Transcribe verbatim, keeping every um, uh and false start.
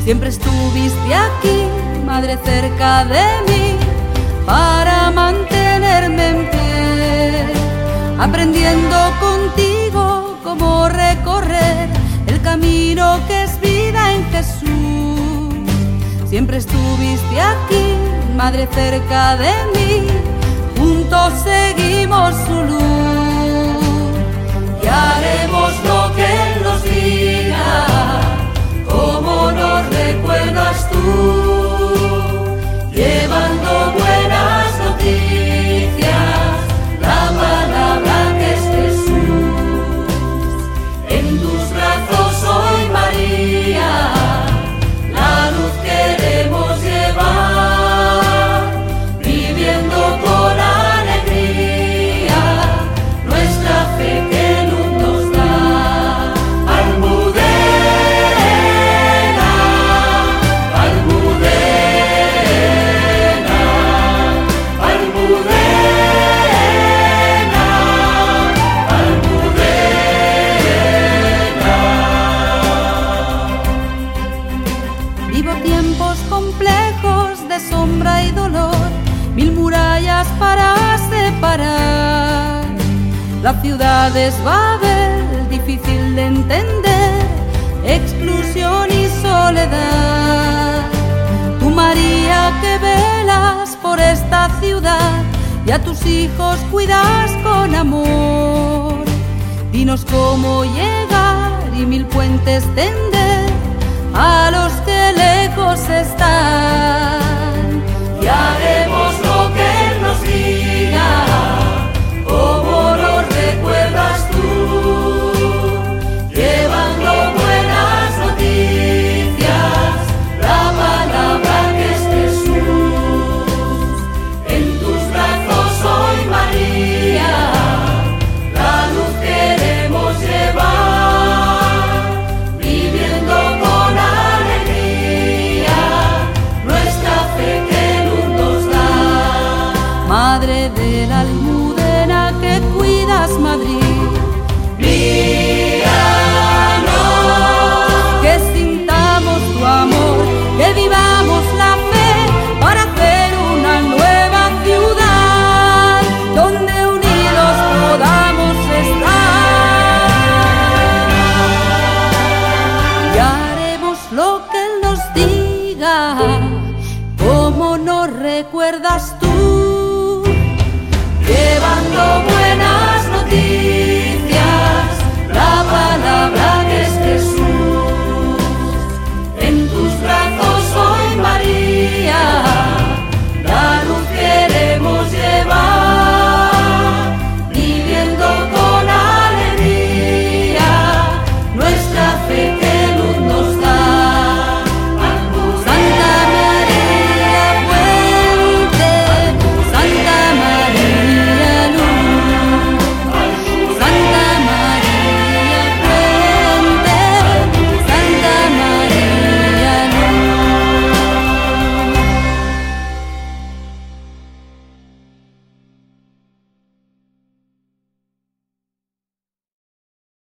Siempre estuviste aquí, Madre, cerca de mí, para mantenerme en pie, aprendiendo contigo cómo recorrer el camino que es vida en Jesús. Siempre estuviste aquí, Madre, cerca de mí, juntos seguimos su luz. Y haremos lo que Él nos diga, como nos recuerdas tú, llevando buenas noticias, la palabra que es Jesús. En tus brazos hoy, María, la luz queremos llevar, viviendo con alegría nuestra fe que luz nos da. Almudena, Almudena, Almudena, Almudena. Vivo tiempos complejos de sombra y dolor, mil murallas para separar. La ciudad es Babel, difícil de entender, exclusión y soledad. Tú, María, que velas por esta ciudad y a tus hijos cuidas con amor, dinos cómo llegar y mil puentes tender a los que lejos están. Y haremos lo que Él nos diga, como nos recuerdas tú, llevando buenas noticias, la palabra que es Jesús. En tus brazos hoy, María, la luz queremos llevar, viviendo con alegría nuestra fe que luz nos da. Madre de la Almudena que cuidas Madrid, guíanos, que sintamos tu amor, que vivamos la fe para hacer una nueva ciudad donde unidos podamos estar. Y haremos lo que Él nos diga, como nos recuerdas tú, llevando